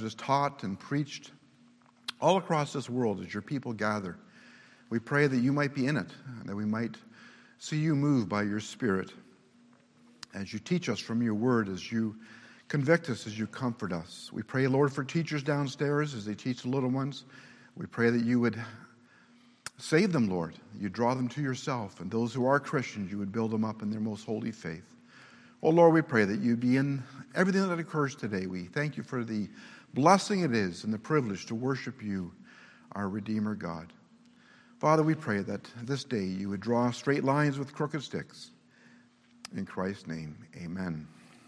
it is taught and preached all across this world as your people gather. We pray that you might be in it, that we might see you move by your Spirit as you teach us from your word, as you convict us, as you comfort us. We pray, Lord, for teachers downstairs as they teach the little ones. We pray that you would save them, Lord. You draw them to yourself, and those who are Christians, you would build them up in their most holy faith. Oh, Lord, we pray that you be in everything that occurs today. We thank you for the blessing it is and the privilege to worship you, our Redeemer God. Father, we pray that this day you would draw straight lines with crooked sticks. In Christ's name, amen.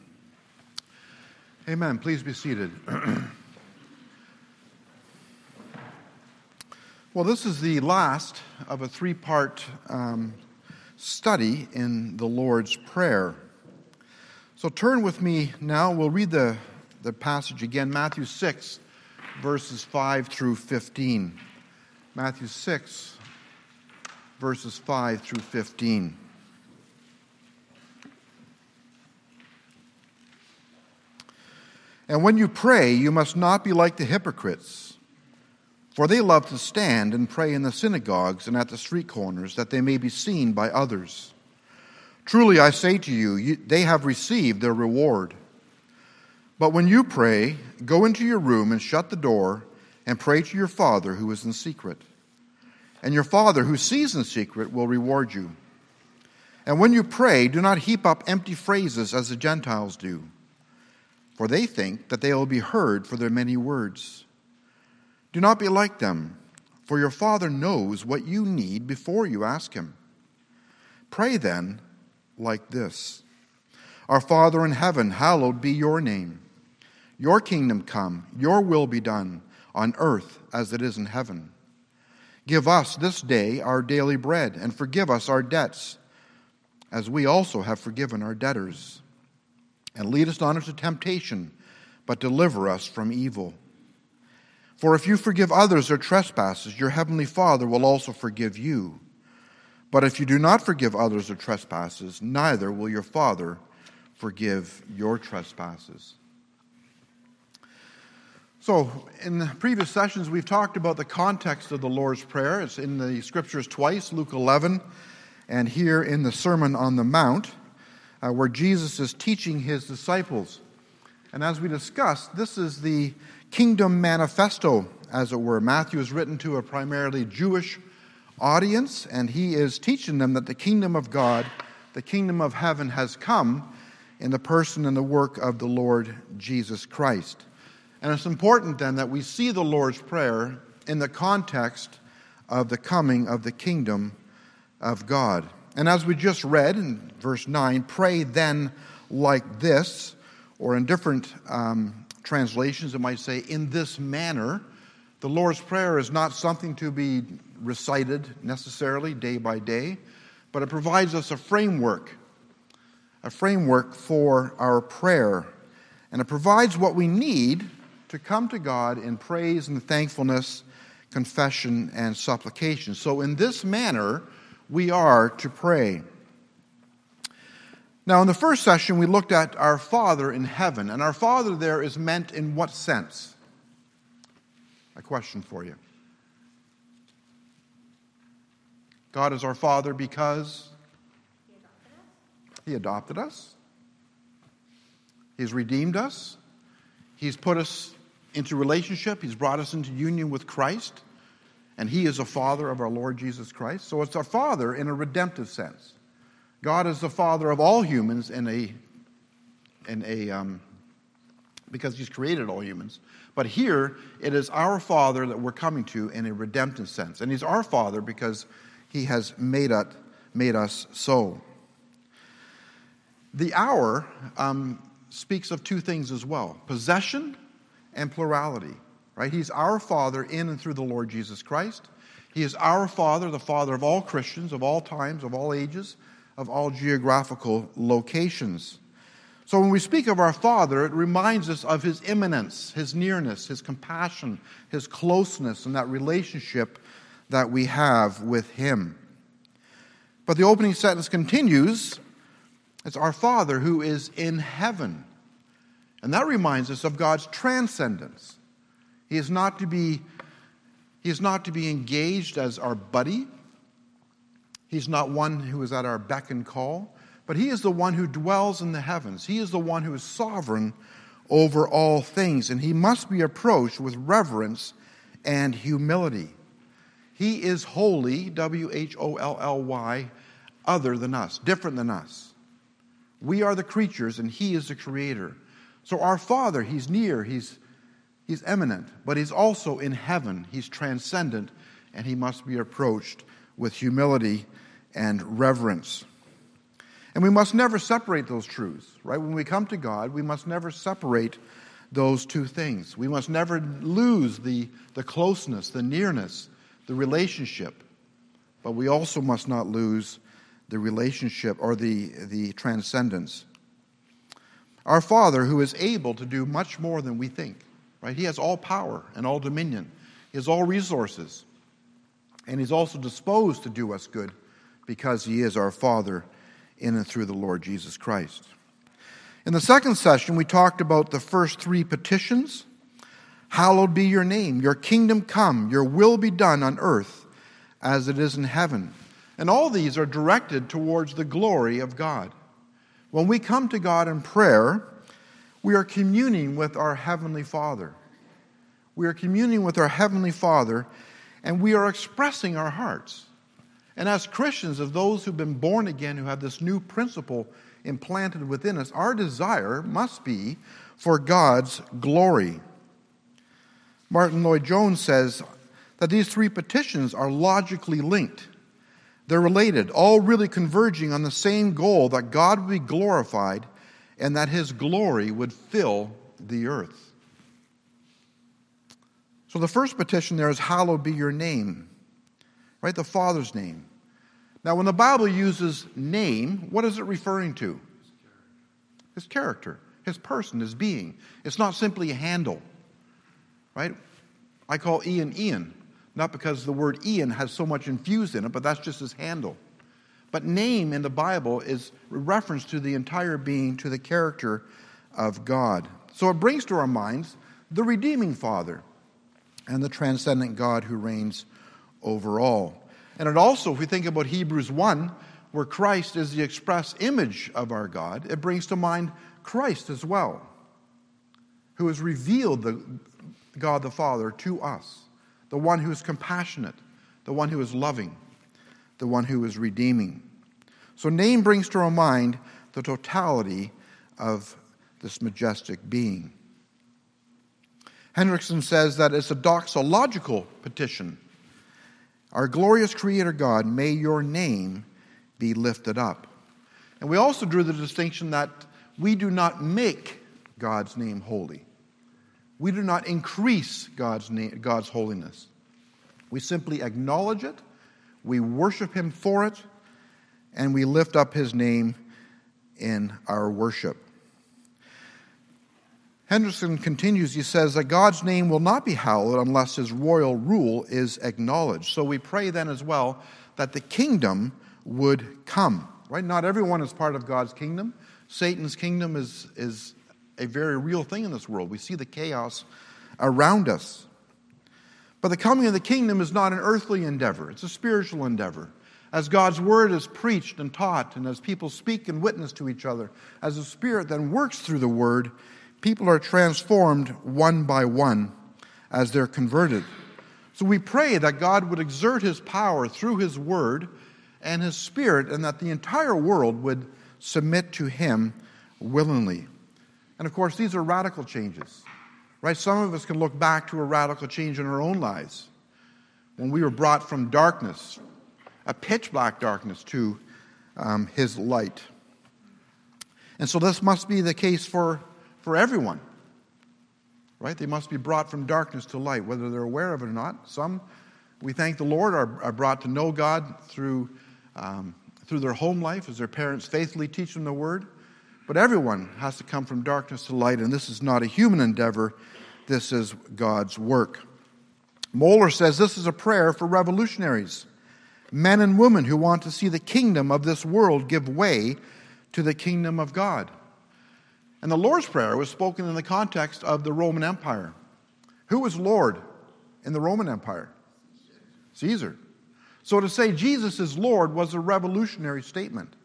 Amen. Please be seated. Well, this is the last of a three-part study in the Lord's Prayer. So turn with me now. We'll read the passage again, Matthew 6, verses 5 through 15. Matthew 6, verses 5 through 15. And when you pray, you must not be like the hypocrites, for they love to stand and pray in the synagogues and at the street corners, that they may be seen by others. Truly I say to you, they have received their reward. But when you pray, go into your room and shut the door and pray to your Father who is in secret. And your Father who sees in secret will reward you. And when you pray, do not heap up empty phrases as the Gentiles do, for they think that they will be heard for their many words. Do not be like them, for your Father knows what you need before you ask him. Pray then like this: Our Father in heaven, hallowed be your name. Your kingdom come, your will be done, on earth as it is in heaven. Give us this day our daily bread, and forgive us our debts, as we also have forgiven our debtors. And lead us not into temptation, but deliver us from evil. For if you forgive others their trespasses, your heavenly Father will also forgive you. But if you do not forgive others their trespasses, neither will your Father forgive your trespasses. So, in the previous sessions, we've talked about the context of the Lord's Prayer. It's in the Scriptures twice, Luke 11, and here in the Sermon on the Mount, where Jesus is teaching his disciples. And as we discussed, this is the kingdom manifesto, as it were. Matthew is written to a primarily Jewish audience, and he is teaching them that the kingdom of God, the kingdom of heaven, has come in the person and the work of the Lord Jesus Christ. And it's important then that we see the Lord's Prayer in the context of the coming of the kingdom of God. And as we just read in verse 9, pray then like this, or in different translations it might say, in this manner. The Lord's Prayer is not something to be recited necessarily day by day, but it provides us a framework for our prayer. And it provides what we need to come to God in praise and thankfulness, confession and supplication. So in this manner, we are to pray. Now, in the first session, we looked at our Father in heaven. And our Father there is meant in what sense? A question for you. God is our Father because He adopted us. He's redeemed us. He's put us into relationship. He's brought us into union with Christ. And He is a Father of our Lord Jesus Christ. So it's our Father in a redemptive sense. God is the Father of all humans because He's created all humans. But here, it is our Father that we're coming to in a redemptive sense. And He's our Father because He has made us so. The hour speaks of two things as well: possession and plurality. Right? He's our Father in and through the Lord Jesus Christ. He is our Father, the Father of all Christians, of all times, of all ages, of all geographical locations. So when we speak of our Father, it reminds us of His immanence, His nearness, His compassion, His closeness, and that relationship that we have with Him. But the opening sentence continues, it's our Father who is in heaven. And that reminds us of God's transcendence. He is not to be engaged as our buddy. He's not one who is at our beck and call, but he is the one who dwells in the heavens. He is the one who is sovereign over all things, and he must be approached with reverence and humility. He is holy, W-H-O-L-L-Y, other than us, different than us. We are the creatures, and he is the creator. So our Father, he's near, he's eminent, but he's also in heaven. He's transcendent, and he must be approached with humility and reverence. And we must never separate those truths, right? When we come to God, we must never separate those two things. We must never lose the closeness, the nearness, the relationship. But we also must not lose the relationship or the transcendence. Our Father, who is able to do much more than we think, right? He has all power and all dominion. He has all resources. And he's also disposed to do us good because he is our Father in and through the Lord Jesus Christ. In the second session, we talked about the first three petitions. Hallowed be your name, your kingdom come, your will be done on earth as it is in heaven. And all these are directed towards the glory of God. When we come to God in prayer, we are communing with our Heavenly Father. We are communing with our Heavenly Father, and we are expressing our hearts. And as Christians, as those who've been born again, who have this new principle implanted within us, our desire must be for God's glory. Martin Lloyd-Jones says that these three petitions are logically linked. They're related, all really converging on the same goal, that God would be glorified and that his glory would fill the earth. So the first petition there is, hallowed be your name, right? The Father's name. Now, when the Bible uses name, what is it referring to? His character, his person, his being. It's not simply a handle, right? I call Ian Ian, not because the word Ian has so much infused in it, but that's just his handle. But name in the Bible is a reference to the entire being, to the character of God. So it brings to our minds the redeeming Father and the transcendent God who reigns over all. And it also, if we think about Hebrews 1, where Christ is the express image of our God, it brings to mind Christ as well, who has revealed the God the Father to us, the one who is compassionate, the one who is loving, the one who is redeeming. So name brings to our mind the totality of this majestic being. Hendrickson says that it's a doxological petition. Our glorious Creator God, may your name be lifted up. And we also drew the distinction that we do not make God's name holy. We do not increase God's holiness. We simply acknowledge it, we worship him for it, and we lift up his name in our worship. Henderson continues, he says that God's name will not be hallowed unless his royal rule is acknowledged. So we pray then as well that the kingdom would come. Right? Not everyone is part of God's kingdom. Satan's kingdom is a very real thing in this world. We see the chaos around us. But the coming of the kingdom is not an earthly endeavor. It's a spiritual endeavor. As God's word is preached and taught, and as people speak and witness to each other, as the Spirit then works through the word, people are transformed one by one as they're converted. So we pray that God would exert his power through his word and his Spirit, and that the entire world would submit to him willingly. And of course, these are radical changes, right? Some of us can look back to a radical change in our own lives when we were brought from darkness, a pitch black darkness, to his light. And so this must be the case for everyone, right? They must be brought from darkness to light, whether they're aware of it or not. Some, we thank the Lord, are brought to know God through their home life as their parents faithfully teach them the word. But everyone has to come from darkness to light, and this is not a human endeavor. This is God's work. Moeller says this is a prayer for revolutionaries, men and women who want to see the kingdom of this world give way to the kingdom of God. And the Lord's Prayer was spoken in the context of the Roman Empire, Who was Lord in the Roman Empire? Caesar. So to say Jesus is Lord was a revolutionary statement.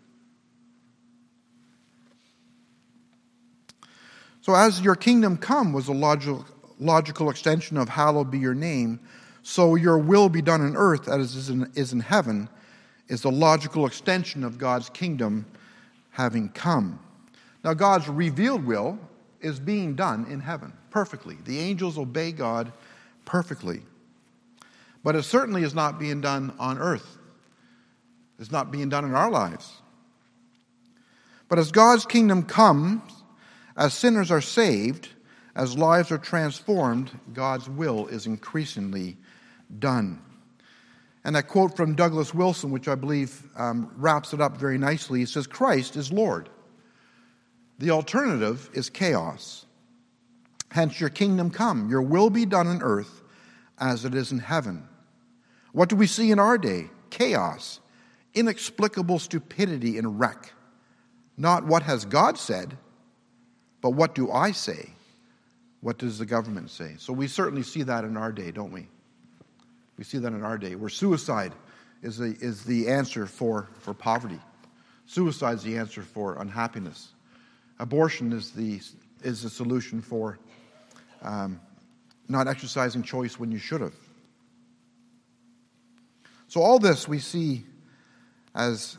So as your kingdom come was a logical extension of hallowed be your name, so your will be done on earth as is in heaven is the logical extension of God's kingdom having come. Now God's revealed will is being done in heaven perfectly. The angels obey God perfectly. But it certainly is not being done on earth. It's not being done in our lives. But as God's kingdom comes, as sinners are saved, as lives are transformed, God's will is increasingly done. And that quote from Douglas Wilson, which I believe wraps it up very nicely, he says, Christ is Lord. The alternative is chaos. Hence, your kingdom come. Your will be done on earth as it is in heaven. What do we see in our day? Chaos, inexplicable stupidity and wreck. Not what has God said, but what do I say? What does the government say? So we certainly see that in our day, don't we? We see that in our day, where suicide is the answer for poverty. Suicide is the answer for unhappiness. Abortion is the solution for not exercising choice when you should have. So all this we see as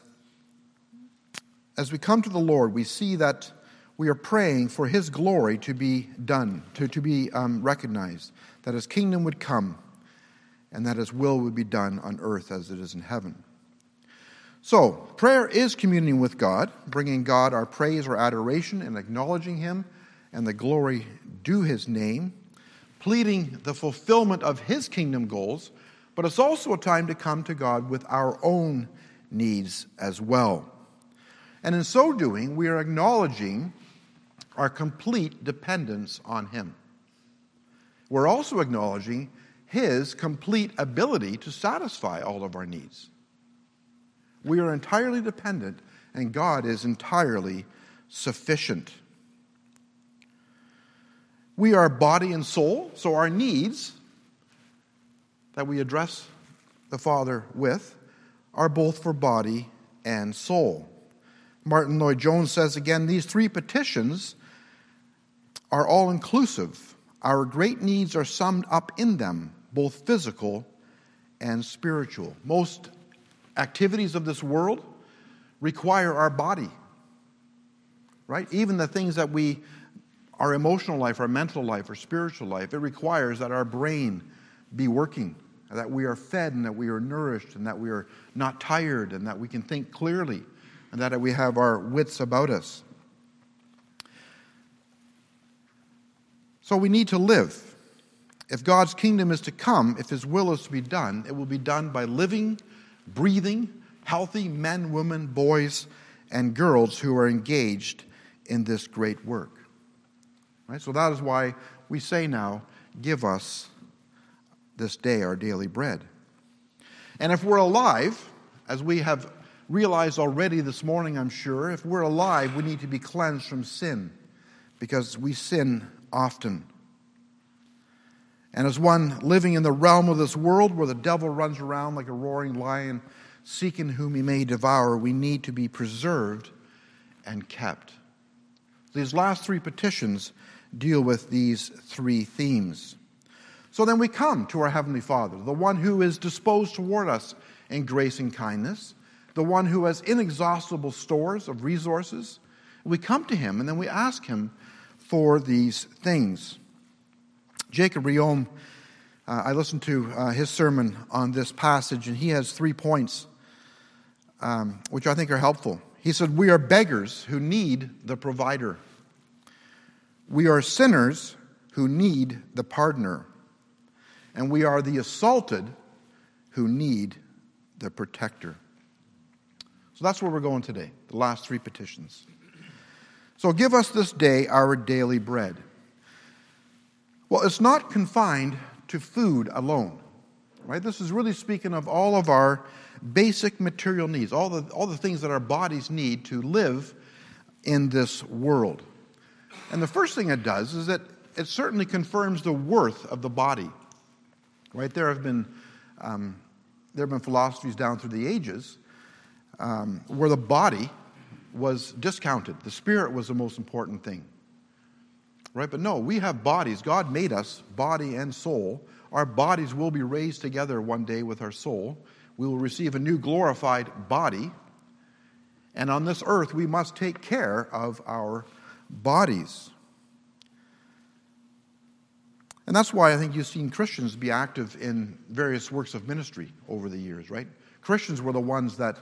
we come to the Lord, we see that we are praying for His glory to be done, to be recognized, that His kingdom would come, and that His will would be done on earth as it is in heaven. So, prayer is communing with God, bringing God our praise or adoration and acknowledging Him and the glory due His name, pleading the fulfillment of His kingdom goals, but it's also a time to come to God with our own needs as well. And in so doing, we are acknowledging our complete dependence on Him. We're also acknowledging His complete ability to satisfy all of our needs. We are entirely dependent, and God is entirely sufficient. We are body and soul, so our needs that we address the Father with are both for body and soul. Martin Lloyd-Jones says again, these three petitions are all inclusive. Our great needs are summed up in them, both physical and spiritual. Most activities of this world require our body, right? Even the things that our emotional life, our mental life, our spiritual life, it requires that our brain be working, that we are fed and that we are nourished and that we are not tired and that we can think clearly and that we have our wits about us. So we need to live. If God's kingdom is to come, if His will is to be done, it will be done by living, breathing, healthy men, women, boys, and girls who are engaged in this great work. Right? So that is why we say now, give us this day our daily bread. And if we're alive, as we have realized already this morning, I'm sure, if we're alive, we need to be cleansed from sin, because we sin often. And as one living in the realm of this world where the devil runs around like a roaring lion, seeking whom he may devour, we need to be preserved and kept. These last three petitions deal with these three themes. So then we come to our Heavenly Father, the one who is disposed toward us in grace and kindness, the one who has inexhaustible stores of resources. We come to Him and then we ask Him for these things. Jacob Riom, I listened to his sermon on this passage, and he has 3 points which I think are helpful. He said, we are beggars who need the provider. We are sinners who need the pardoner. And we are the assaulted who need the protector. So that's where we're going today, the last 3 petitions. So give us this day our daily bread. Well, it's not confined to food alone, right? This is really speaking of all of our basic material needs, all the things that our bodies need to live in this world. And the first thing it does is that it certainly confirms the worth of the body. Right? There have been philosophies down through the ages where the body was discounted. The spirit was the most important thing. Right? But no, we have bodies. God made us, body and soul. Our bodies will be raised together one day with our soul. We will receive a new glorified body. And on this earth, we must take care of our bodies. And that's why I think you've seen Christians be active in various works of ministry over the years, right? Christians were the ones that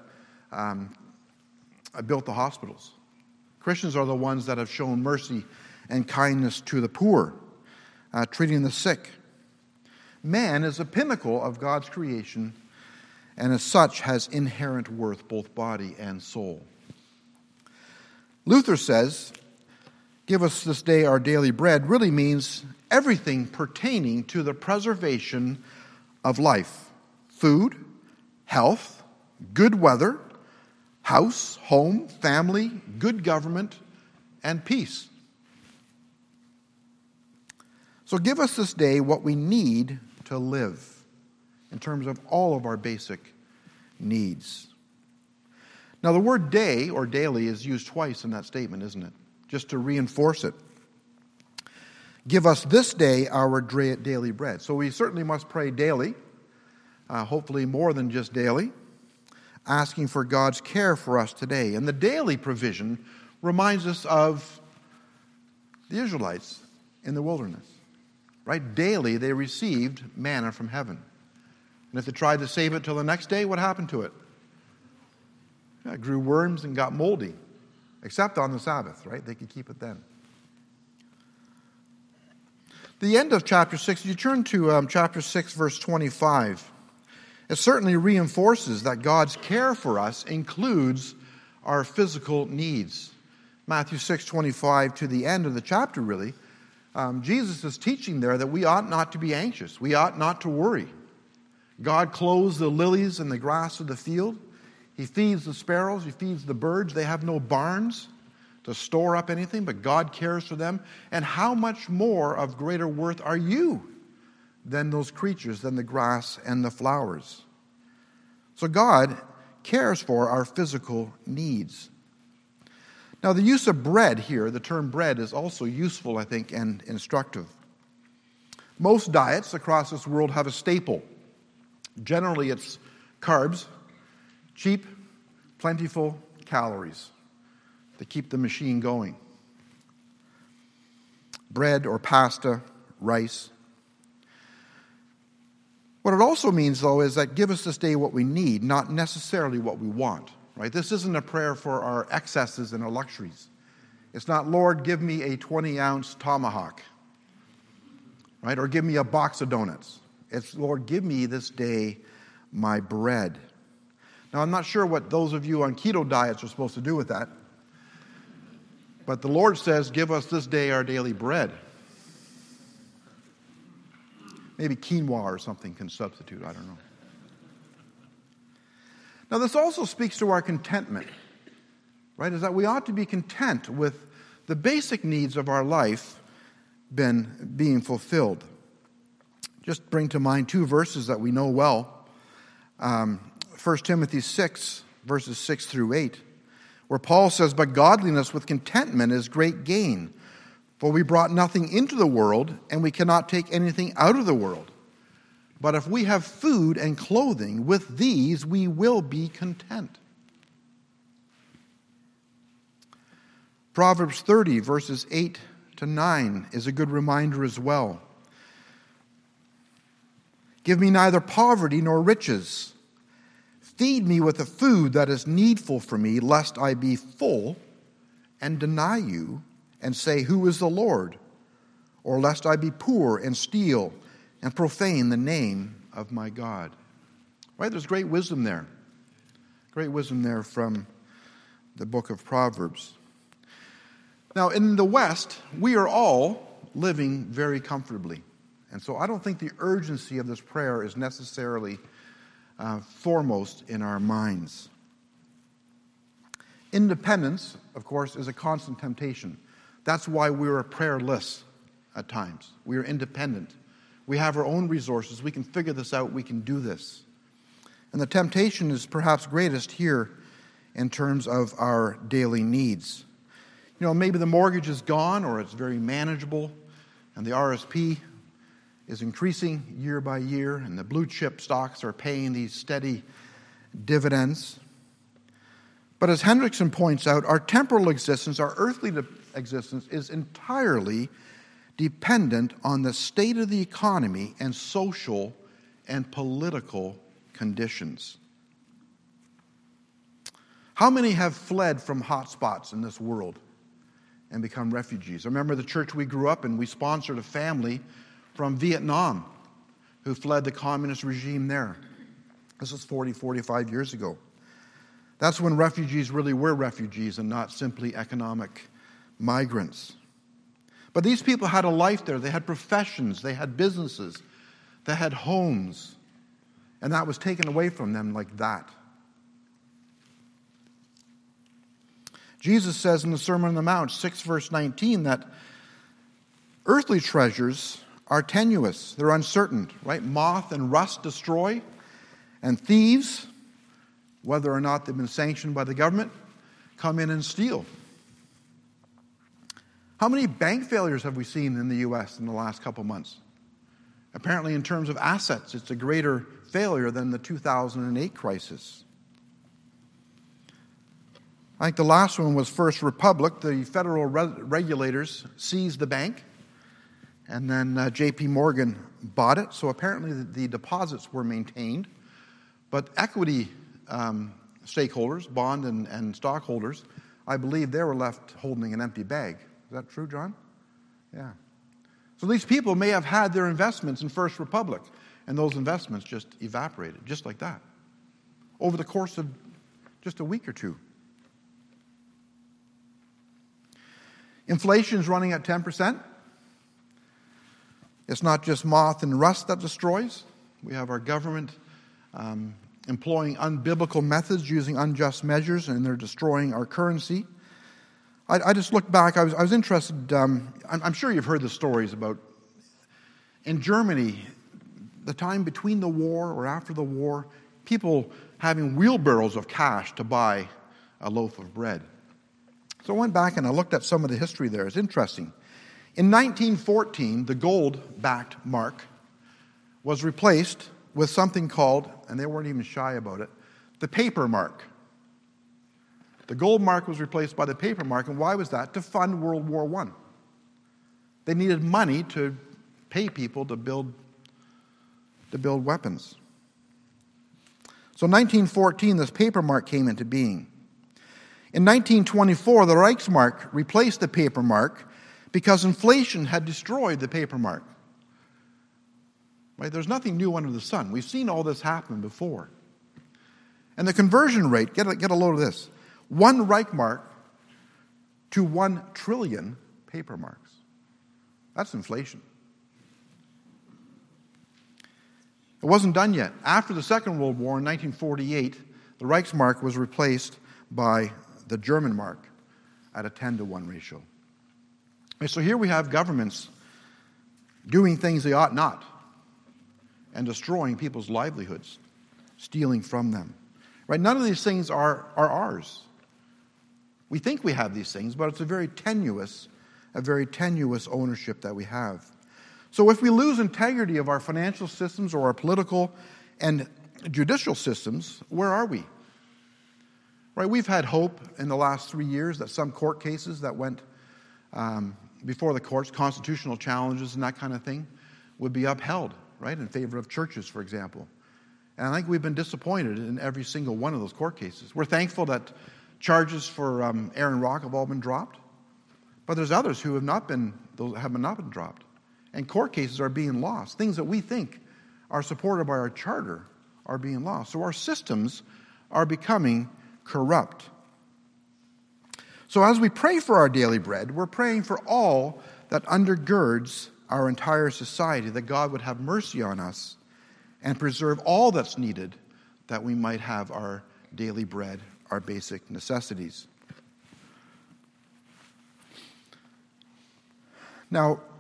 built the hospitals. Christians are the ones that have shown mercy and kindness to the poor, treating the sick. Man is the pinnacle of God's creation, and as such has inherent worth, both body and soul. Luther says, "Give us this day our daily bread," really means everything pertaining to the preservation of life. Food, health, good weather, house, home, family, good government, and peace. So give us this day what we need to live in terms of all of our basic needs. Now the word day or daily is used twice in that statement, isn't it? Just to reinforce it. Give us this day our daily bread. So we certainly must pray daily, hopefully more than just daily, asking for God's care for us today. And the daily provision reminds us of the Israelites in the wilderness. Right? Daily they received manna from heaven. And if they tried to save it till the next day, what happened to it? It grew worms and got moldy. Except on the Sabbath, right? They could keep it then. The end of chapter 6, you turn to chapter 6, verse 25. It certainly reinforces that God's care for us includes our physical needs. Matthew 6:25 to the end of the chapter, really. Jesus is teaching there that we ought not to be anxious. We ought not to worry. God clothes the lilies and the grass of the field. He feeds the sparrows. He feeds the birds. They have no barns to store up anything, but God cares for them. And how much more of greater worth are you than those creatures, than the grass and the flowers? So God cares for our physical needs. Now, the use of bread here, the term bread, is also useful, I think, and instructive. Most diets across this world have a staple. Generally, it's carbs, cheap, plentiful calories to keep the machine going. Bread or pasta, rice. What it also means, though, is that give us this day what we need, not necessarily what we want. Right? This isn't a prayer for our excesses and our luxuries. It's not, Lord, give me a 20-ounce tomahawk, right? Or give me a box of donuts. It's, Lord, give me this day my bread. Now, I'm not sure what those of you on keto diets are supposed to do with that. But the Lord says, give us this day our daily bread. Maybe quinoa or something can substitute, I don't know. Now, this also speaks to our contentment, right? Is that we ought to be content with the basic needs of our life being fulfilled. Just bring to mind two verses that we know well. 1 Timothy 6, verses 6 through 8, where Paul says, "But godliness with contentment is great gain, for we brought nothing into the world, and we cannot take anything out of the world. But if we have food and clothing, with these we will be content." Proverbs 30, verses 8 to 9 is a good reminder as well. "Give me neither poverty nor riches. Feed me with the food that is needful for me, lest I be full and deny you and say, 'Who is the Lord?' Or lest I be poor and steal and profane the name of my God." Right? There's great wisdom there. Great wisdom there from the book of Proverbs. Now, in the West, we are all living very comfortably. And so I don't think the urgency of this prayer is necessarily foremost in our minds. Independence, of course, is a constant temptation. That's why we're prayerless. at times. We are independent. We have our own resources. We can figure this out. We can do this. And the temptation is perhaps greatest here in terms of our daily needs. Maybe the mortgage is gone or it's very manageable, and the RSP is increasing year by year, and the blue chip stocks are paying these steady dividends. But as Hendrickson points out, our temporal existence, our earthly existence, is entirely dependent on the state of the economy and social and political conditions. How many have fled from hot spots in this world and become refugees? I remember the church we grew up in, we sponsored a family from Vietnam who fled the communist regime there. This was 40, 45 years ago. That's when refugees really were refugees and not simply economic migrants. But these people had a life there. They had professions. They had businesses. They had homes. And that was taken away from them like that. Jesus says in the Sermon on the Mount, 6 verse 19, that earthly treasures are tenuous. They're uncertain, right? Moth and rust destroy, and thieves, whether or not they've been sanctioned by the government, come in and steal. How many bank failures have we seen in the U.S. in the last couple months? Apparently, in terms of assets, it's a greater failure than the 2008 crisis. I think the last one was First Republic. The federal regulators seized the bank, and then J.P. Morgan bought it. So apparently the deposits were maintained, but equity stakeholders, bond and stockholders, I believe they were left holding an empty bag. Is that true, John? Yeah. So these people may have had their investments in First Republic, and those investments just evaporated, just like that, over the course of just a week or two. Inflation is running at 10%. It's not just moth and rust that destroys. We have our government employing unbiblical methods, using unjust measures, and they're destroying our currency. I just looked back. I was interested. I'm sure you've heard the stories about in Germany, the time between the war or after the war, people having wheelbarrows of cash to buy a loaf of bread. So I went back and I looked at some of the history there. It's interesting. In 1914, the gold-backed mark was replaced with something called, and they weren't even shy about it, the paper mark. The gold mark was replaced by the paper mark, and why was that? To fund World War I. They needed money to pay people to build weapons. So in 1914, this paper mark came into being. In 1924, the Reichsmark replaced the paper mark because inflation had destroyed the paper mark. Right? There's nothing new under the sun. We've seen all this happen before. And the conversion rate, get a load of this, 1 Reichmark to 1 trillion paper marks. That's inflation. It wasn't done yet. After the Second World War in 1948, the Reichsmark was replaced by the German mark at a 10-to-1 ratio. And so here we have governments doing things they ought not and destroying people's livelihoods, stealing from them. Right? None of these things are ours. We think we have these things, but it's a very tenuous ownership that we have. So if we lose integrity of our financial systems or our political and judicial systems, where are we? Right? We've had hope in the last 3 years that some court cases that went before the courts, constitutional challenges and that kind of thing, would be upheld, right, in favor of churches, for example. And I think we've been disappointed in every single one of those court cases. We're thankful that charges for Aaron Rock have all been dropped, but there's others who have not been dropped. And court cases are being lost. Things that we think are supported by our charter are being lost. So our systems are becoming corrupt. So as we pray for our daily bread, we're praying for all that undergirds our entire society, that God would have mercy on us and preserve all that's needed that we might have our daily bread, our basic necessities. Now,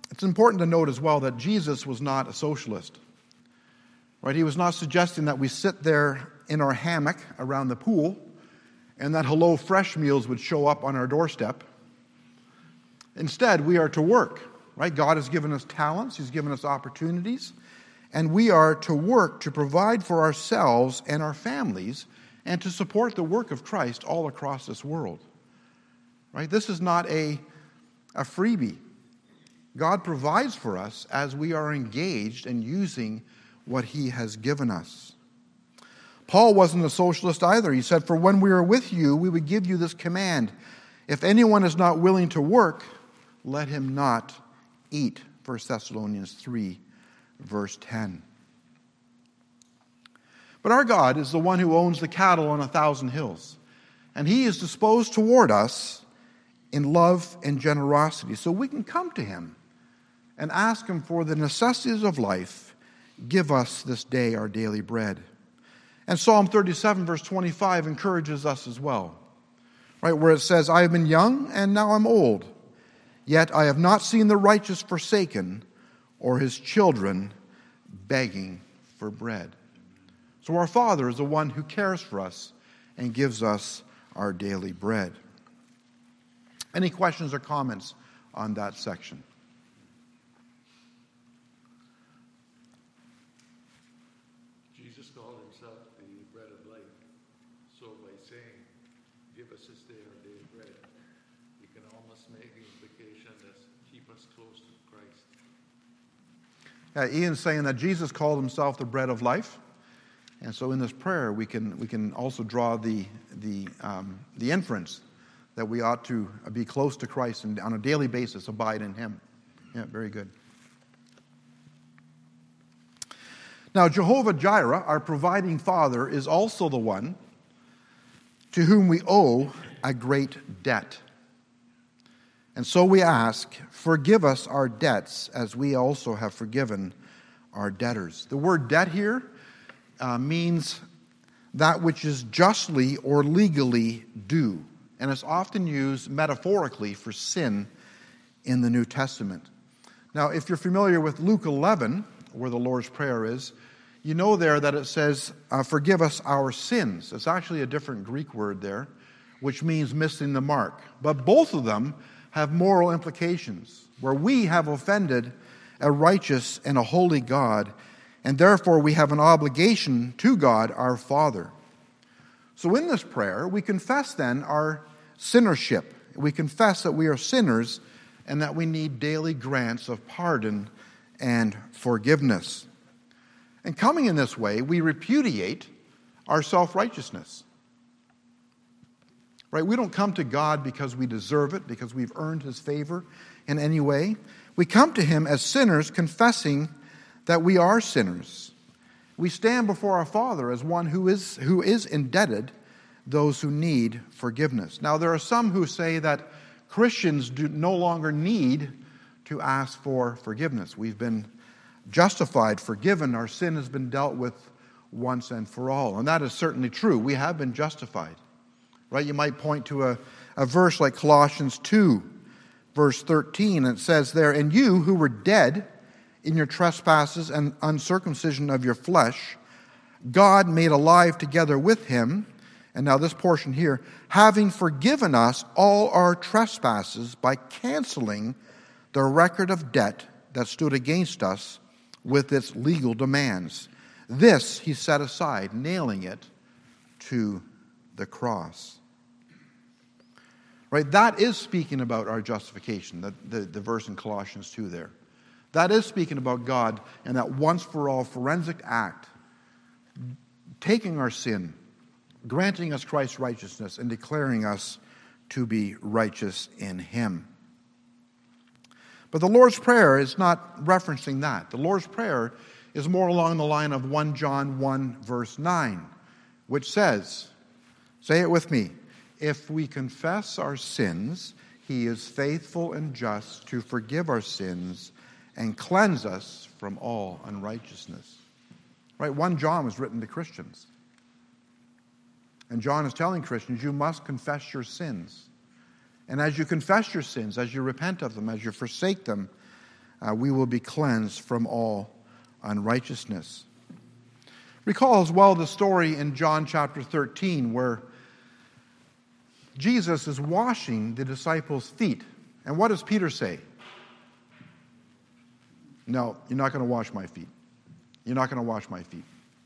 It's important to note as well that Jesus was not a socialist. Right? He was not suggesting that we sit there in our hammock around the pool and that Hello Fresh meals would show up on our doorstep. Instead, we are to work. Right? God has given us talents, He's given us opportunities, and we are to work to provide for ourselves and our families and to support the work of Christ all across this world. Right? This is not a freebie. God provides for us as we are engaged in using what He has given us. Paul wasn't a socialist either. He said, "For when we are with you, we would give you this command. If anyone is not willing to work, let him not eat." 1 Thessalonians 3, verse 10. But our God is the one who owns the cattle on 1,000 hills. And He is disposed toward us in love and generosity. So we can come to Him and ask Him for the necessities of life. Give us this day our daily bread. And Psalm 37, verse 25 encourages us as well. Right, where it says, "I have been young and now I'm old. Yet I have not seen the righteous forsaken or his children begging for bread." So our Father is the one who cares for us and gives us our daily bread. Any questions or comments on that section? Jesus called Himself the bread of life. So by saying, "Give us this day our daily bread," you can almost make the implication that keep us close to Christ. Ian's saying that Jesus called Himself the bread of life. And so in this prayer, we can also draw the inference that we ought to be close to Christ and on a daily basis abide in Him. Yeah, very good. Now, Jehovah Jireh, our providing Father, is also the one to whom we owe a great debt. And so we ask, "Forgive us our debts as we also have forgiven our debtors." The word debt here means that which is justly or legally due. And it's often used metaphorically for sin in the New Testament. Now, if you're familiar with Luke 11, where the Lord's Prayer is, you know there that it says, "Forgive us our sins." It's actually a different Greek word there, which means missing the mark. But both of them have moral implications, where we have offended a righteous and a holy God, and therefore we have an obligation to God our Father. So in this prayer, we confess then our sinnership. We confess that we are sinners and that we need daily grants of pardon and forgiveness. And coming in this way, we repudiate our self-righteousness. Right? We don't come to God because we deserve it, because we've earned His favor in any way. We come to Him as sinners, confessing that we are sinners. We stand before our Father as one who is indebted those who need forgiveness. Now, there are some who say that Christians do no longer need to ask for forgiveness. We've been justified, forgiven. Our sin has been dealt with once and for all. And that is certainly true. We have been justified. Right? You might point to a verse like Colossians 2, verse 13. And it says there, "And you who were dead in your trespasses and uncircumcision of your flesh, God made alive together with Him," and now this portion here, "having forgiven us all our trespasses by canceling the record of debt that stood against us with its legal demands. This He set aside, nailing it to the cross." Right? That is speaking about our justification, the verse in Colossians 2 there. That is speaking about God and that once-for-all forensic act, taking our sin, granting us Christ's righteousness, and declaring us to be righteous in Him. But the Lord's Prayer is not referencing that. The Lord's Prayer is more along the line of 1 John 1, verse 9, which says, say it with me, "If we confess our sins, He is faithful and just to forgive our sins and cleanse us from all unrighteousness." Right? 1 John was written to Christians. And John is telling Christians, you must confess your sins. And as you confess your sins, as you repent of them, as you forsake them, we will be cleansed from all unrighteousness. Recall as well the story in John chapter 13 where Jesus is washing the disciples' feet. And what does Peter say? No, you're not going to wash my feet. You're not going to wash my feet.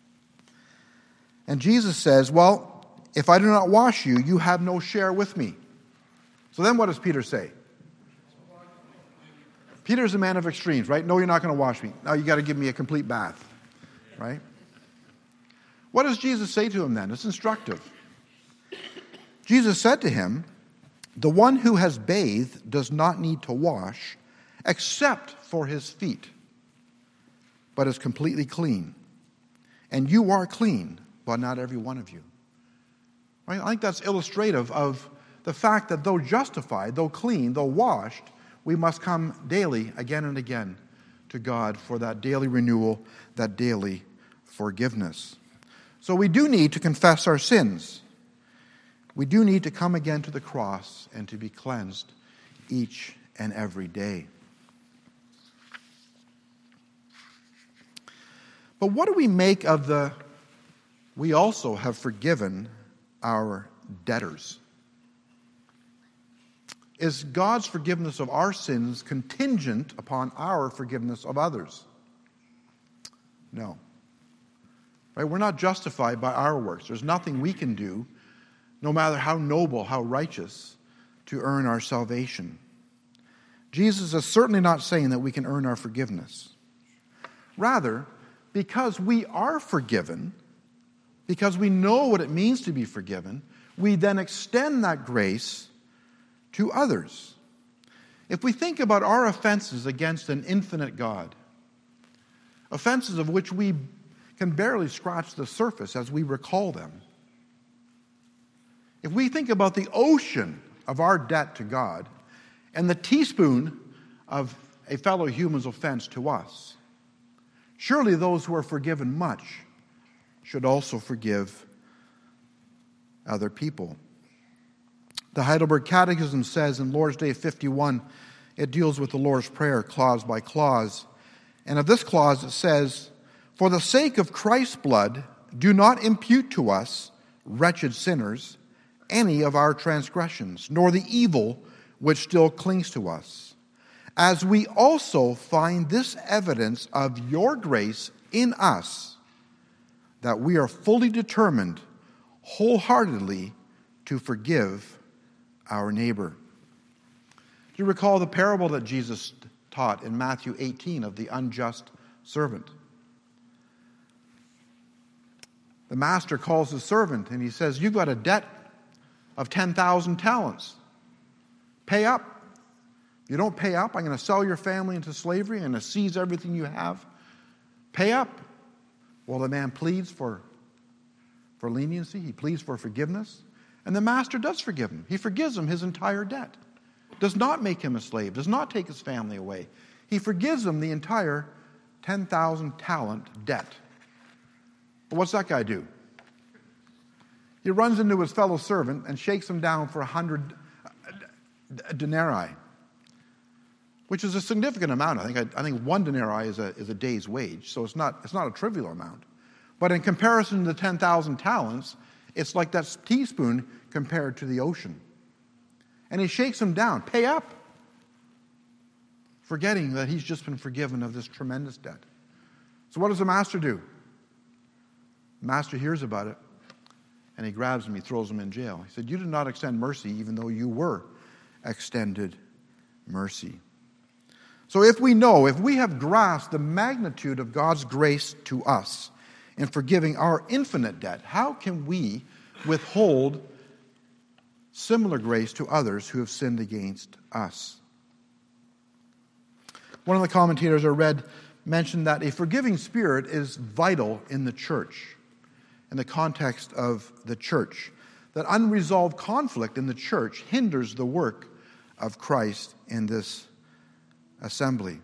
And Jesus says, well, if I do not wash you, you have no share with me. So then what does Peter say? Peter's a man of extremes, right? No, you're not going to wash me. Now you got to give me a complete bath, right? What does Jesus say to him then? It's instructive. Jesus said to him, the one who has bathed does not need to wash except for his feet, but is completely clean. And you are clean, but not every one of you. Right? I think that's illustrative of the fact that though justified, though clean, though washed, we must come daily, again and again, to God for that daily renewal, that daily forgiveness. So we do need to confess our sins. We do need to come again to the cross and to be cleansed each and every day. But what do we make of we also have forgiven our debtors? Is God's forgiveness of our sins contingent upon our forgiveness of others? No. Right? We're not justified by our works. There's nothing we can do, no matter how noble, how righteous, to earn our salvation. Jesus is certainly not saying that we can earn our forgiveness. Rather, because we are forgiven, because we know what it means to be forgiven, we then extend that grace to others. If we think about our offenses against an infinite God, offenses of which we can barely scratch the surface as we recall them, if we think about the ocean of our debt to God and the teaspoon of a fellow human's offense to us, surely those who are forgiven much should also forgive other people. The Heidelberg Catechism says in Lord's Day 51, it deals with the Lord's Prayer clause by clause. And of this clause it says, for the sake of Christ's blood, do not impute to us, wretched sinners, any of our transgressions, nor the evil which still clings to us, as we also find this evidence of your grace in us, that we are fully determined wholeheartedly to forgive our neighbor. Do you recall the parable that Jesus taught in Matthew 18 of the unjust servant? The master calls his servant and he says, you've got a debt of 10,000 talents. Pay up. If you don't pay up, I'm going to sell your family into slavery. I'm going to seize everything you have. Pay up. Well, the man pleads for leniency. He pleads for forgiveness. And the master does forgive him. He forgives him his entire debt. Does not make him a slave. Does not take his family away. He forgives him the entire 10,000 talent debt. But what's that guy do? He runs into his fellow servant and shakes him down for 100 denarii, which is a significant amount. I think 1 denarii is a day's wage, so it's not a trivial amount. But in comparison to the 10,000 talents, it's like that teaspoon compared to the ocean. And he shakes him down. Pay up. Forgetting that he's just been forgiven of this tremendous debt. So what does the master do? The master hears about it, and he grabs him, he throws him in jail. He said, you did not extend mercy even though you were extended mercy. So if we have grasped the magnitude of God's grace to us in forgiving our infinite debt, how can we withhold similar grace to others who have sinned against us? One of the commentators I read mentioned that a forgiving spirit is vital in the church, in the context of the church. That unresolved conflict in the church hinders the work of Christ in this assembly.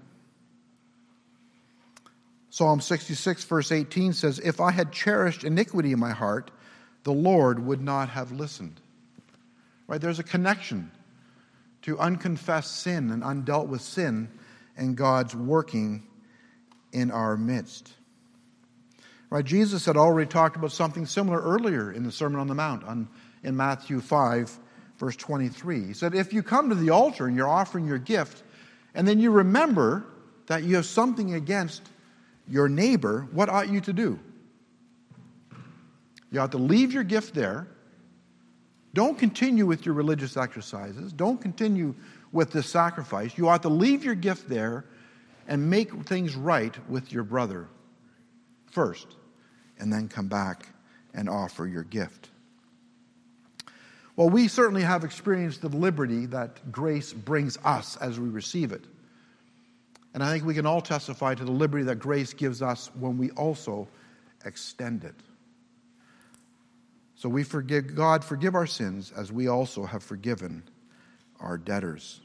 Psalm 66 verse 18 says, if I had cherished iniquity in my heart, the Lord would not have listened. Right? There's a connection to unconfessed sin and undealt with sin and God's working in our midst. Right? Jesus had already talked about something similar earlier in the Sermon on the Mount in Matthew 5, verse 23. He said, if you come to the altar and you're offering your gift, and then you remember that you have something against your neighbor, what ought you to do? You ought to leave your gift there. Don't continue with your religious exercises. Don't continue with this sacrifice. You ought to leave your gift there and make things right with your brother first, and then come back and offer your gift. Well, we certainly have experienced the liberty that grace brings us as we receive it. And I think we can all testify to the liberty that grace gives us when we also extend it. So we forgive our sins as we also have forgiven our debtors.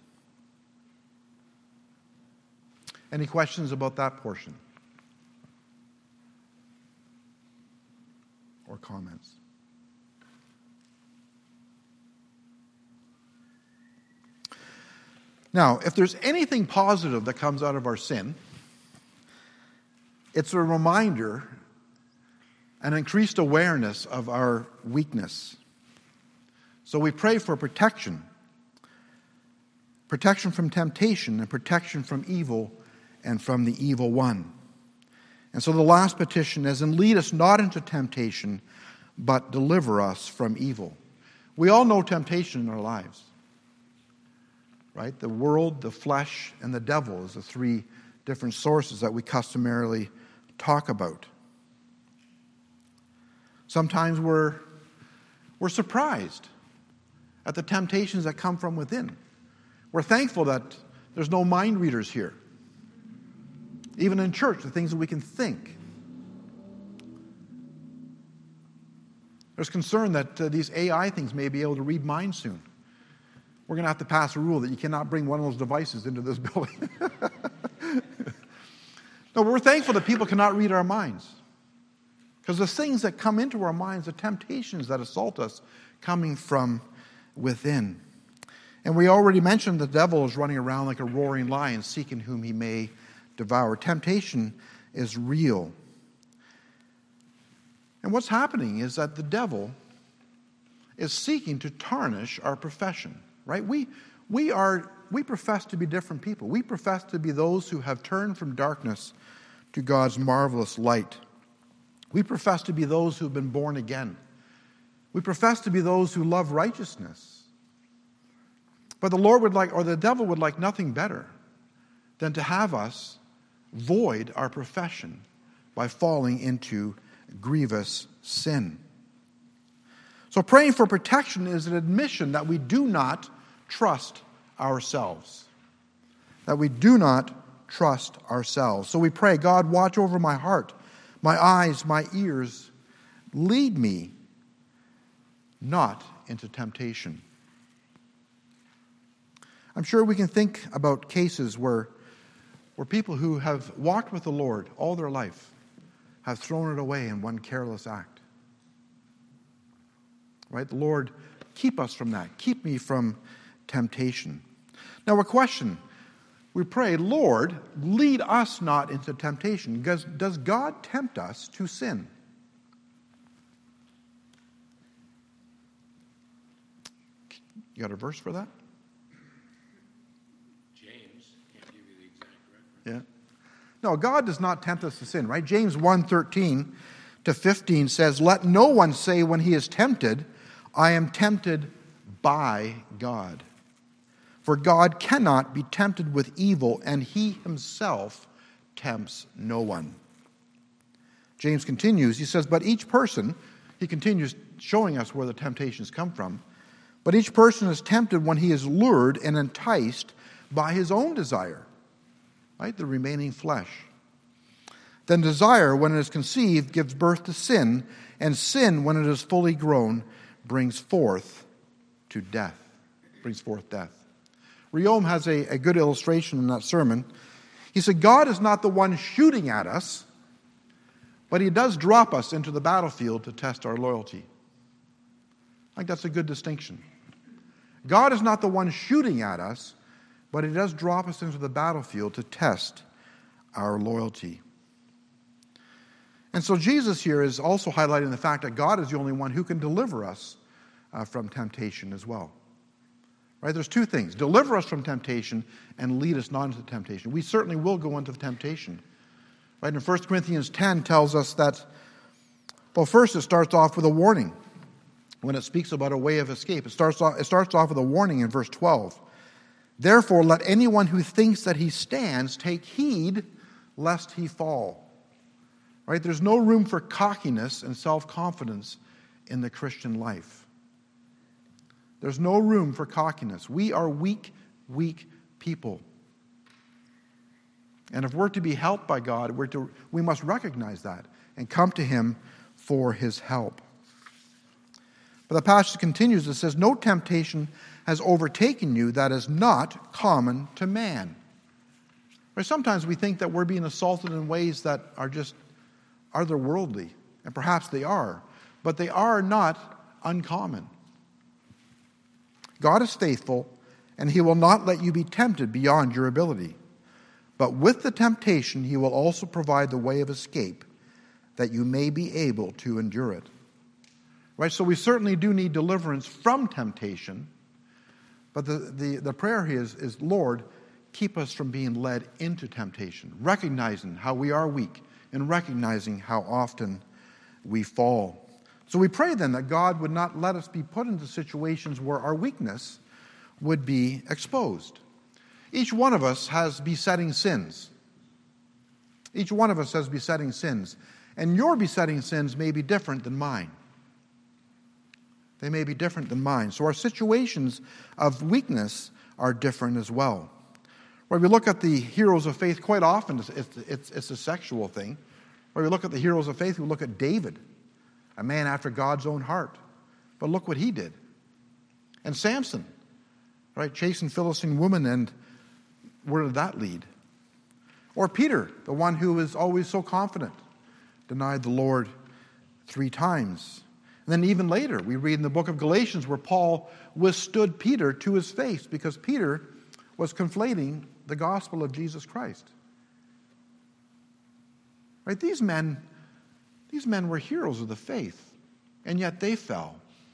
Any questions about that portion? Or comments? Now, if there's anything positive that comes out of our sin, it's a reminder, an increased awareness of our weakness. So we pray for protection from temptation and protection from evil and from the evil one. And so the last petition is, and lead us not into temptation, but deliver us from evil. We all know temptation in our lives. Right? The world, the flesh, and the devil is the three different sources that we customarily talk about. Sometimes we're surprised at the temptations that come from within. We're thankful that there's no mind readers here. Even in church, the things that we can think. There's concern that these AI things may be able to read minds soon. We're going to have to pass a rule that you cannot bring one of those devices into this building. No, we're thankful that people cannot read our minds. Because the things that come into our minds, the temptations that assault us, coming from within. And we already mentioned the devil is running around like a roaring lion, seeking whom he may devour. Temptation is real. And what's happening is that the devil is seeking to tarnish our profession. Right? We profess to be different people. We profess to be those who have turned from darkness to God's marvelous light. We profess to be those who have been born again. We profess to be those who love righteousness. But the Lord would like, or the devil would like nothing better than to have us void our profession by falling into grievous sin. So praying for protection is an admission that we do not trust ourselves. That we do not trust ourselves. So we pray, God, watch over my heart, my eyes, my ears. Lead me not into temptation. I'm sure we can think about cases where people who have walked with the Lord all their life have thrown it away in one careless act. Right? The Lord, keep us from that. Keep me from temptation. Now a question. We pray, Lord, lead us not into temptation. Does God tempt us to sin? You got a verse for that? James, can't give you the exact reference. Yeah. No, God does not tempt us to sin, right? James 1:13 to 15 says, let no one say when he is tempted, I am tempted by God. For God cannot be tempted with evil, and he himself tempts no one. James continues, he says, but each person, he continues showing us where the temptations come from, but each person is tempted when he is lured and enticed by his own desire, right? The remaining flesh. Then desire, when it is conceived, gives birth to sin, and sin, when it is fully grown, brings forth death. Riom has a good illustration in that sermon. He said, God is not the one shooting at us, but he does drop us into the battlefield to test our loyalty. I think that's a good distinction. God is not the one shooting at us, but he does drop us into the battlefield to test our loyalty. And so Jesus here is also highlighting the fact that God is the only one who can deliver us from temptation as well. Right? There's two things: deliver us from temptation and lead us not into temptation. We certainly will go into the temptation. Right? And 1 Corinthians 10 tells us that, well, first it starts off with a warning when it speaks about a way of escape. It starts off with a warning in verse 12. Therefore, let anyone who thinks that he stands take heed lest he fall. Right? There's no room for cockiness and self-confidence in the Christian life. There's no room for cockiness. We are weak people. And if we're to be helped by God, we must recognize that and come to him for his help. But the passage continues. It says, no temptation has overtaken you that is not common to man. Or sometimes we think that we're being assaulted in ways that are just otherworldly, and perhaps they are, but they are not uncommon. God is faithful, and he will not let you be tempted beyond your ability. But with the temptation, he will also provide the way of escape, that you may be able to endure it. Right? So we certainly do need deliverance from temptation, but the prayer here is, Lord, keep us from being led into temptation, recognizing how we are weak and recognizing how often we fall. So we pray then that God would not let us be put into situations where our weakness would be exposed. Each one of us has besetting sins. Each one of us has besetting sins. And your besetting sins may be different than mine. They may be different than mine. So our situations of weakness are different as well. When we look at the heroes of faith, quite often it's a sexual thing. When we look at the heroes of faith, we look at David, a man after God's own heart. But look what he did. And Samson, right, chasing Philistine woman, and where did that lead? Or Peter, the one who is always so confident, denied the Lord 3 times. And then even later, we read in the book of Galatians where Paul withstood Peter to his face because Peter was conflating the gospel of Jesus Christ. Right? These men were heroes of the faith, and yet they fell.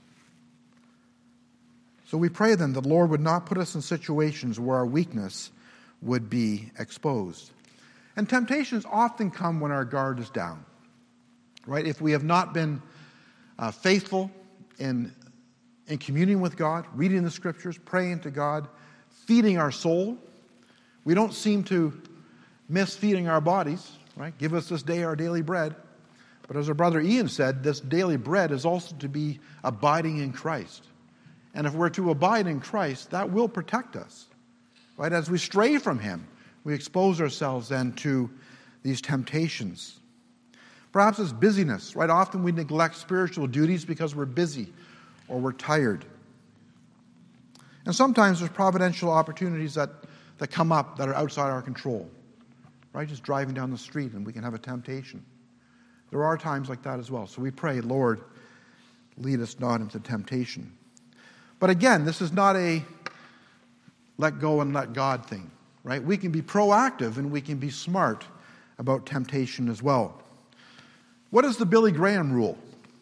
So we pray then that the Lord would not put us in situations where our weakness would be exposed. And temptations often come when our guard is down. Right? If we have not been faithful in communing with God, reading the Scriptures, praying to God, feeding our soul, we don't seem to miss feeding our bodies. Right? Give us this day our daily bread. But as our brother Ian said, this daily bread is also to be abiding in Christ. And if we're to abide in Christ, that will protect us. Right? As we stray from him, we expose ourselves then to these temptations. Perhaps it's busyness. Right? Often we neglect spiritual duties because we're busy or we're tired. And sometimes there's providential opportunities that come up that are outside our control. Right? Just driving down the street and we can have a temptation. There are times like that as well. So we pray, Lord, lead us not into temptation. But again, this is not a let go and let God thing. Right? We can be proactive and we can be smart about temptation as well. What is the Billy Graham rule?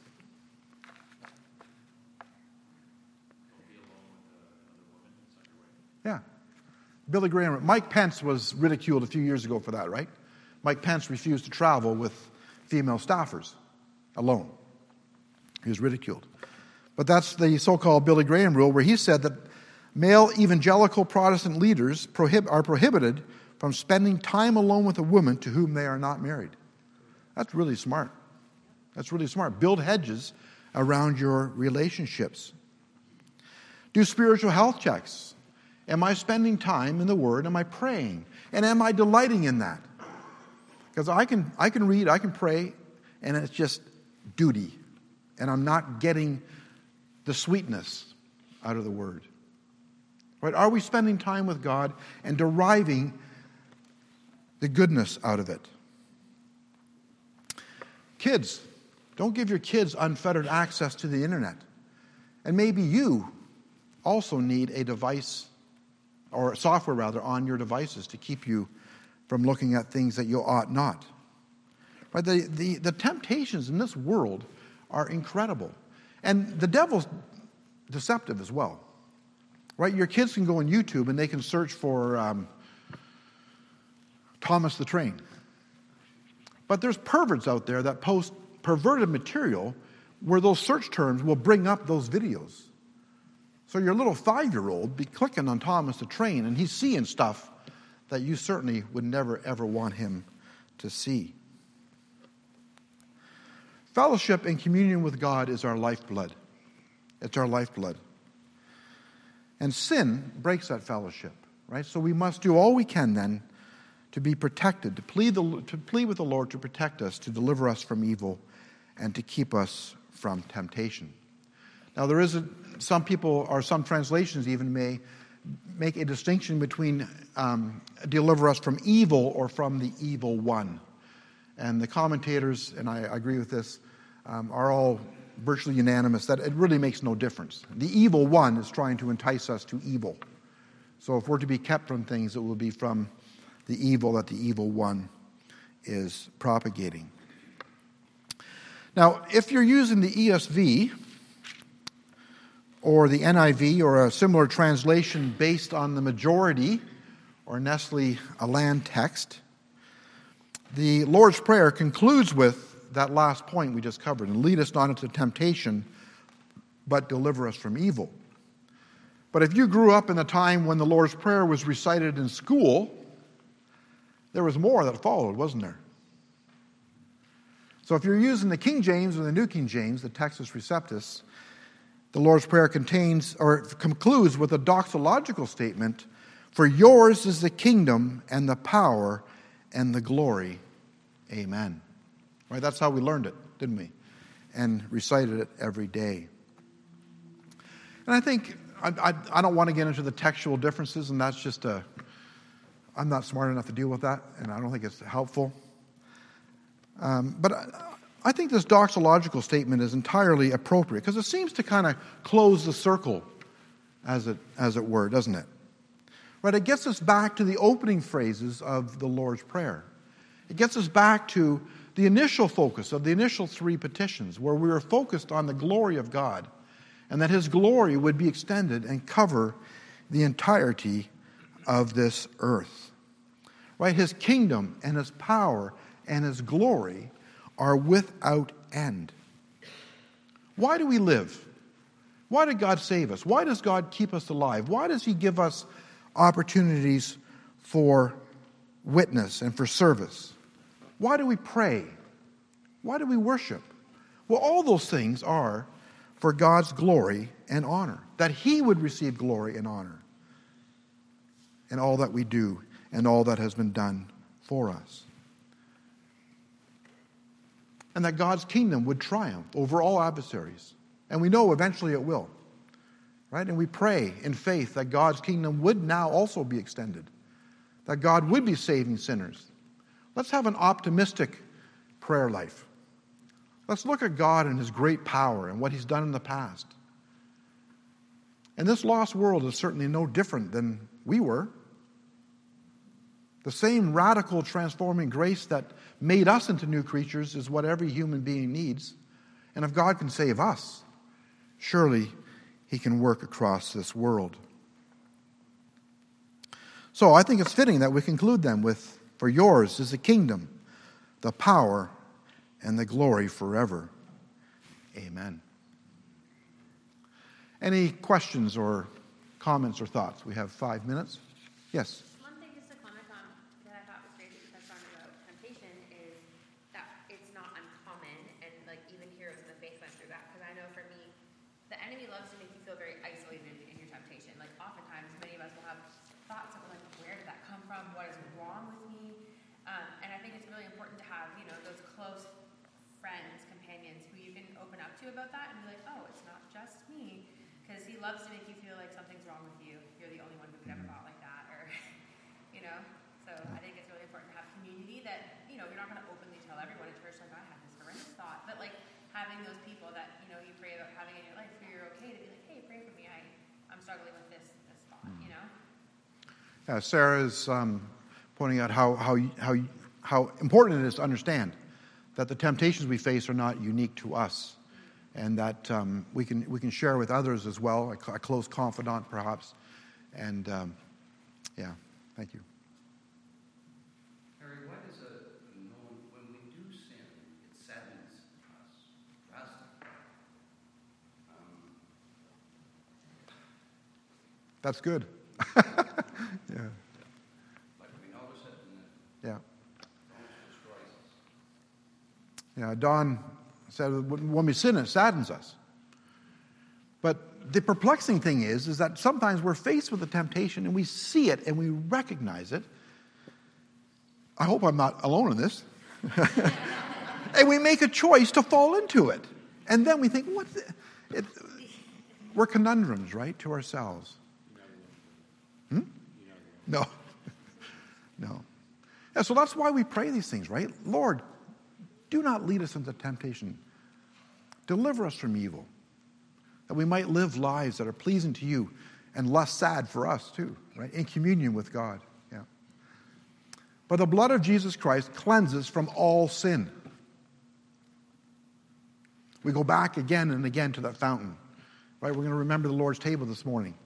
Yeah. Billy Graham. Mike Pence was ridiculed a few years ago for that, right? Mike Pence refused to travel with female staffers alone. He was ridiculed. But that's the so-called Billy Graham rule, where he said that male evangelical Protestant leaders are prohibited from spending time alone with a woman to whom they are not married. That's really smart. That's really smart. Build hedges around your relationships. Do spiritual health checks. Am I spending time in the Word? Am I praying? And am I delighting in that? Because I can read, I can pray, and it's just duty. And I'm not getting the sweetness out of the Word. Right? Are we spending time with God and deriving the goodness out of it? Kids, don't give your kids unfettered access to the internet. And maybe you also need a device or software rather, on your devices to keep you from looking at things that you ought not. Right? The temptations in this world are incredible. And the devil's deceptive as well. Right? Your kids can go on YouTube and they can search for Thomas the Train. But there's perverts out there that post perverted material where those search terms will bring up those videos. So your little 5-year-old be clicking on Thomas the Train and he's seeing stuff that you certainly would never ever want him to see. Fellowship and communion with God is our lifeblood. It's our lifeblood. And sin breaks that fellowship, right? So we must do all we can then to be protected, to plead with the Lord to protect us, to deliver us from evil, and to keep us from temptation. Now there is some people, or some translations even may make a distinction between deliver us from evil or from the evil one. And the commentators, and I agree with this, are all virtually unanimous that it really makes no difference. The evil one is trying to entice us to evil. So if we're to be kept from things, it will be from the evil that the evil one is propagating. Now, if you're using the ESV or the NIV or a similar translation based on the majority or Nestle Aland text, the Lord's Prayer concludes with that last point we just covered, and lead us not into temptation, but deliver us from evil. But if you grew up in the time when the Lord's Prayer was recited in school, there was more that followed, wasn't there? So if you're using the King James or the New King James, the Textus Receptus, the Lord's Prayer contains or concludes with a doxological statement, "For yours is the kingdom and the power and the glory. Amen." Right? That's how we learned it, didn't we? And recited it every day. And I think, I don't want to get into the textual differences, and that's just I'm not smart enough to deal with that, and I don't think it's helpful. But I think this doxological statement is entirely appropriate, because it seems to kind of close the circle, as it were, doesn't it? Right? It gets us back to the opening phrases of the Lord's Prayer. It gets us back to the initial focus of the initial 3 petitions, where we were focused on the glory of God, and that His glory would be extended and cover the entirety of this earth. Right? His kingdom and His power and His glory are without end. Why do we live? Why did God save us? Why does God keep us alive? Why does He give us opportunities for witness and for service? Why do we pray? Why do we worship? Well, all those things are for God's glory and honor, that He would receive glory and honor in all that we do and all that has been done for us. And that God's kingdom would triumph over all adversaries. And we know eventually it will. Right? And we pray in faith that God's kingdom would now also be extended, that God would be saving sinners. Let's have an optimistic prayer life. Let's look at God and His great power and what He's done in the past. And this lost world is certainly no different than we were. The same radical transforming grace that made us into new creatures is what every human being needs. And if God can save us, surely He can work across this world. So I think it's fitting that we conclude them with, "For yours is the kingdom, the power, and the glory forever. Amen." Any questions or comments or thoughts? We have 5 minutes. Yes. One thing just to comment on that I thought was great that you touched on about temptation is that it's not uncommon, and like even heroes in the faith went through that. Because I know for me, the enemy loves to make you feel very isolated in your temptation. Like oftentimes, many of us will have thoughts of like, where did that come from? What is wrong with me? And I think it's really important to have, those close friends, companions who you can open up to about that and be like, oh, it's not just me. Because He loves to make you feel like something's wrong with you. You're the only one who could ever thought like that. Or, So I think it's really important to have community that, you're not going to openly tell everyone at church, like, I had this horrendous thought. But, like, having those people that, you pray about having in your life where you're okay to be like, hey, pray for me. I'm struggling with this thought, Sarah is pointing out how important it is to understand that the temptations we face are not unique to us, and that we can share with others as well, a close confidant perhaps. And thank you. Harry, why does when we do sin, it saddens us drastically? That's good. Yeah. Like we notice it and it Yeah. almost destroys us. Yeah. Don said when we sin, it saddens us. But the perplexing thing is that sometimes we're faced with a temptation and we see it and we recognize it. I hope I'm not alone in this. And we make a choice to fall into it. And then we think, we're conundrums, right, to ourselves. No. No. Yeah, so that's why we pray these things, right? Lord, do not lead us into temptation. Deliver us from evil, that we might live lives that are pleasing to you and less sad for us too, right? In communion with God. Yeah. But the blood of Jesus Christ cleanses from all sin. We go back again and again to that fountain, right? We're going to remember the Lord's table this morning.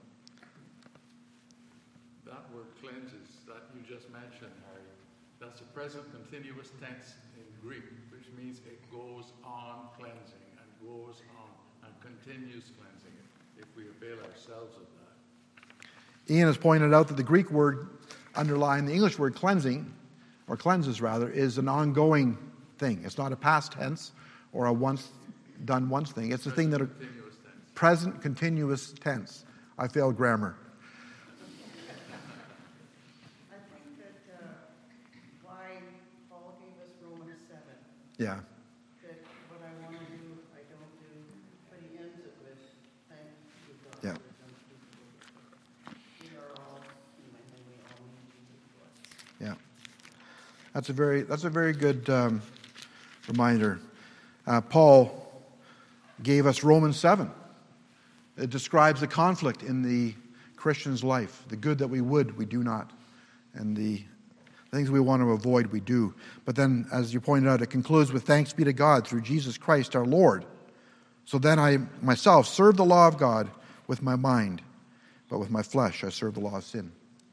That word cleanses that you just mentioned, Harry, that's a present continuous tense in Greek, which means it goes on cleansing and goes on and continues cleansing if we avail ourselves of that. Ian has pointed out that the Greek word underlying the English word cleansing, or cleanses rather, is an ongoing thing. It's not a past tense or a once thing. It's a thing that present continuous tense. I failed grammar. I think that why Paul gave us Romans 7. Yeah. That what I want to do, I don't do. But he ends it with, thanks to God. Yeah. We are all human and we all need Jesus Christ. Yeah. That's a very good reminder. Paul gave us Romans 7. It describes the conflict in the Christian's life. The good that we would, we do not. And the things we want to avoid, we do. But then, as you pointed out, it concludes with thanks be to God through Jesus Christ our Lord. So then I myself serve the law of God with my mind, but with my flesh I serve the law of sin.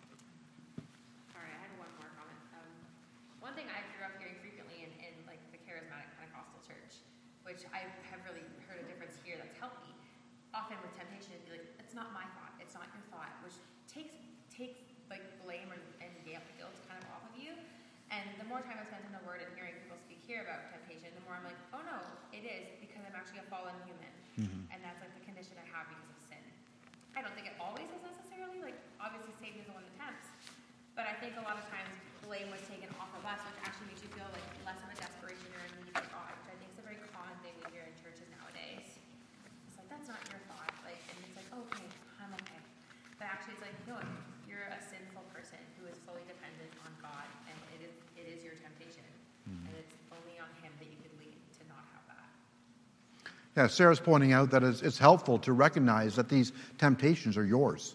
Sorry, I had one more comment. One thing I grew up hearing frequently in like the charismatic Pentecostal church, which I have really heard a difference here that's helped me. Often with temptation, it'd be like, it's not my thought, it's not your thought, which takes like blame and guilt kind of off of you. And the more time I spent in the Word and hearing people speak here about temptation, the more I'm like, oh no, it is because I'm actually a fallen human, and that's like the condition I have because of sin. I don't think it always is necessarily like obviously Satan is the one that tempts, but I think a lot of times blame was taken off of us, which actually makes you feel like less of a desperation or a need for God, which I think is a very common thing we hear in churches nowadays. It's like, that's not your thought. Like, and it's like, okay, I'm okay. But actually it's like, no, you're a sinful person who is fully dependent on God, and it is your temptation. And it's only on him that you could lean to not have that. Yeah, Sarah's pointing out that it's helpful to recognize that these temptations are yours,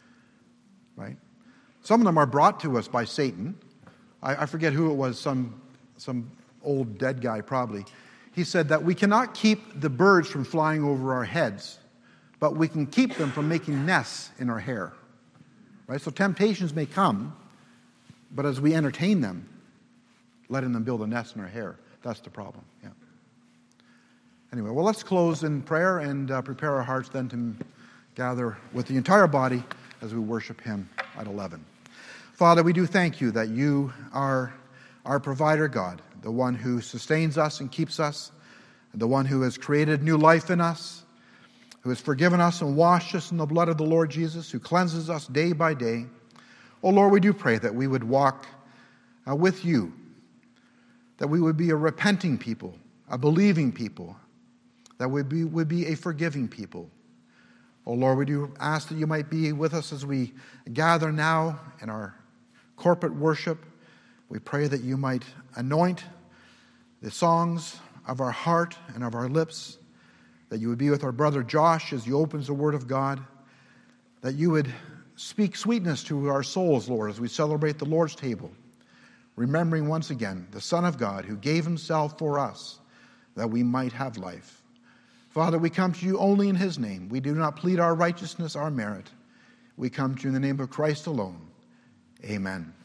right? Some of them are brought to us by Satan. I forget who it was, some old dead guy probably. He said that we cannot keep the birds from flying over our heads, but we can keep them from making nests in our hair, right? So temptations may come, but as we entertain them, letting them build a nest in our hair, that's the problem, yeah. Anyway, well, let's close in prayer and prepare our hearts then to gather with the entire body as we worship him at 11. Father, we do thank you that you are our provider, God, the one who sustains us and keeps us, the one who has created new life in us, who has forgiven us and washed us in the blood of the Lord Jesus, who cleanses us day by day. Oh, Lord, we do pray that we would walk with you, that we would be a repenting people, a believing people, that we would be a forgiving people. Oh, Lord, we do ask that you might be with us as we gather now in our corporate worship. We pray that you might anoint the songs of our heart and of our lips, that you would be with our brother Josh as he opens the Word of God, that you would speak sweetness to our souls, Lord, as we celebrate the Lord's table, remembering once again the Son of God who gave himself for us that we might have life. Father, we come to you only in his name. We do not plead our righteousness, our merit. We come to you in the name of Christ alone. Amen.